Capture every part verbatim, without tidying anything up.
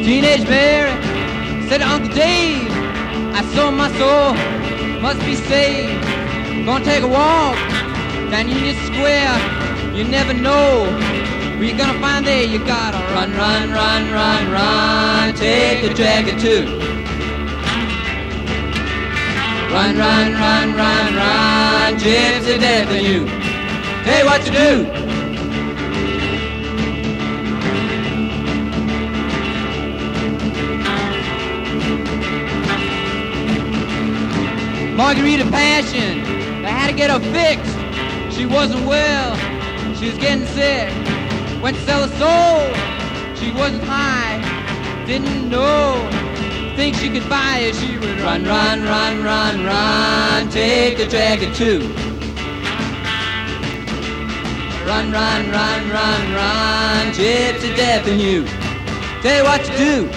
Teenage Mary said to Uncle Dave, I sold my soul, must be saved. Gonna take a walk down Union Square. You never know who you're gonna find there. You gotta run, run, run, run, run. Take a jacket too. Run, run, run, run, run. Gypsy death in you. Hey, what you do? Margarita Passion, they had to get her fixed. She wasn't well, she was getting sick. Went to sell her soul, she wasn't high, didn't know. Think she could buy it, she would run, run, run, run, run. Take a jacket too. Run, run, run, run, run. Gypsy death in you. Tell you what you do.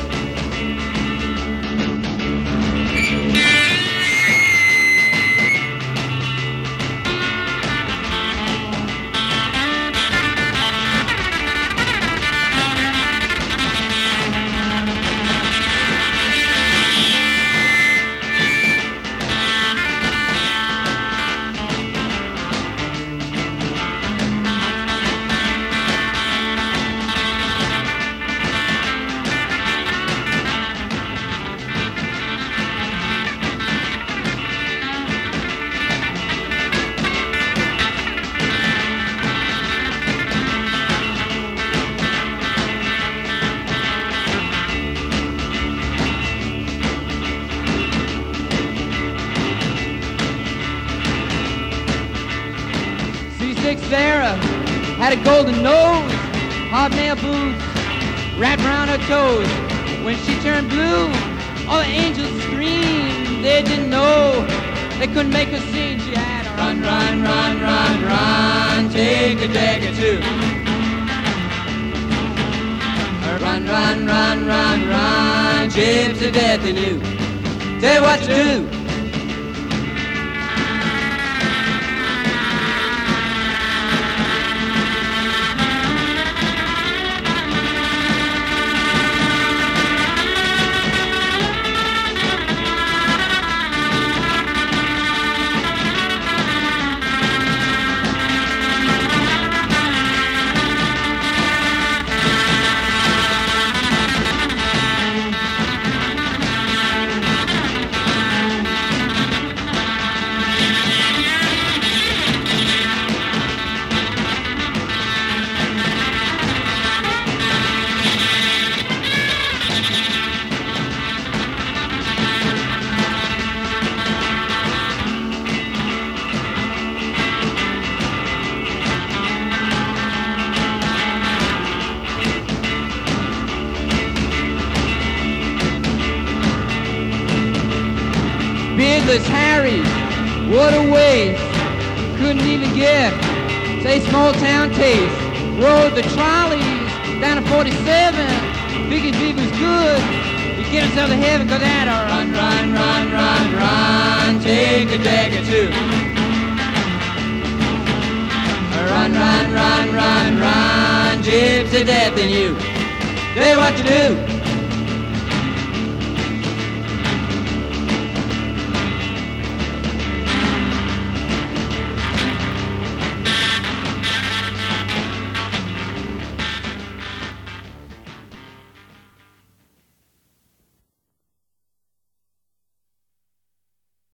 Sarah had a golden nose, hobnail boots wrapped around her toes. When she turned blue, all the angels screamed. They didn't know, they couldn't make her sing. She had a run, run, run, run, run. Take a jacket too. Run, run, run, run, run. Gypsy death in you. Tell you what to do. Beardless Harry, what a waste. Couldn't even get, say, small town taste. Rode the trolleys down to forty-seven. Biggie Big was good. He get himself to heaven, cause that a run, run, run, run, run. Take a jacket too. Run, run, run, run, run. Gypsy death in you. Tell you what to do.